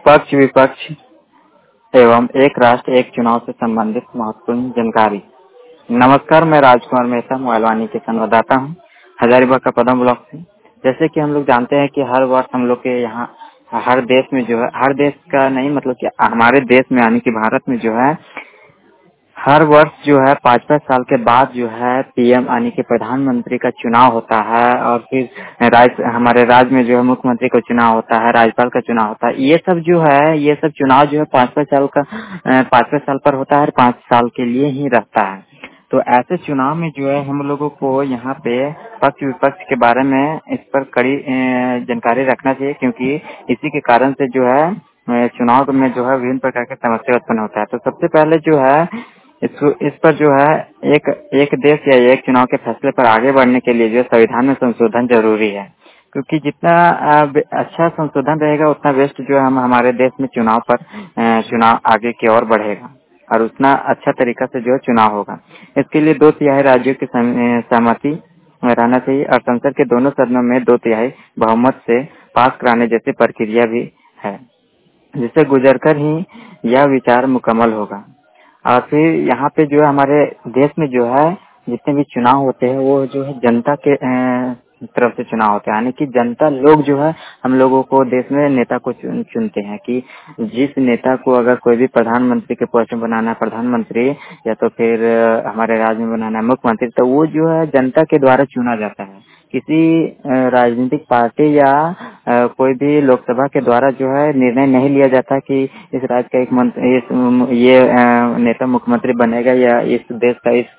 पक्ष विपक्ष एवं एक राष्ट्र एक चुनाव से संबंधित महत्वपूर्ण जानकारी। नमस्कार, मैं राजकुमार मेहता मोबाइलवाणी के संवाददाता हूँ हजारीबाग का पदम ब्लॉक से। जैसे कि हम लोग जानते हैं कि हर वर्ष हम लोग के यहाँ हर देश में जो है, हर देश का नहीं मतलब कि हमारे देश में यानी कि भारत में जो है हर वर्ष जो है 5-5 साल के बाद जो है पीएम यानी कि प्रधानमंत्री का चुनाव होता है और फिर हमारे राज्य में जो है मुख्यमंत्री का चुनाव होता है, राज्यपाल का चुनाव होता है। ये सब जो है ये सब चुनाव जो है 5-5 साल का 5-5 साल पर होता है और 5 साल के लिए ही रहता है। तो ऐसे चुनाव में जो है हम लोगों को यहाँ पे पक्ष विपक्ष के बारे में इस पर कड़ी जानकारी रखना चाहिए, क्योंकि इसी के कारण से जो है चुनाव में जो है विभिन्न प्रकार की समस्या उत्पन्न होता है। तो सबसे पहले जो है इस पर जो है एक देश या एक चुनाव के फैसले पर आगे बढ़ने के लिए जो संविधान में संशोधन जरूरी है, क्योंकि जितना अच्छा संशोधन रहेगा उतना बेस्ट जो है हम हमारे देश में चुनाव आगे की ओर बढ़ेगा और उतना अच्छा तरीका से जो है चुनाव होगा। इसके लिए 2/3 राज्यों की सहमति रहना चाहिए और संसद के दोनों सदनों में 2/3 बहुमत से पास कराने जैसी प्रक्रिया भी है, जिसे गुजरकर ही यह विचार मुकम्मल होगा। और फिर यहाँ पे जो है हमारे देश में जो है जितने भी चुनाव होते हैं वो जो है जनता के तरफ से चुनाव होते हैं, यानी कि जनता लोग जो है हम लोगों को देश में नेता को चुनते हैं कि जिस नेता को अगर कोई भी प्रधानमंत्री के पोस्ट में बनाना है प्रधानमंत्री या तो फिर हमारे राज्य में बनाना है मुख्यमंत्री, तो वो जो है जनता के द्वारा चुना जाता है। किसी राजनीतिक पार्टी या कोई भी लोकसभा के द्वारा जो है निर्णय नहीं लिया जाता कि इस राज्य का ये नेता मुख्यमंत्री बनेगा या इस देश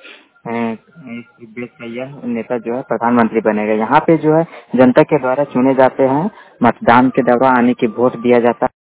का यह नेता जो है प्रधानमंत्री बनेगा। यहाँ पे जो है जनता के द्वारा चुने जाते हैं, मतदान के दौरान यानी कि वोट दिया जाता है।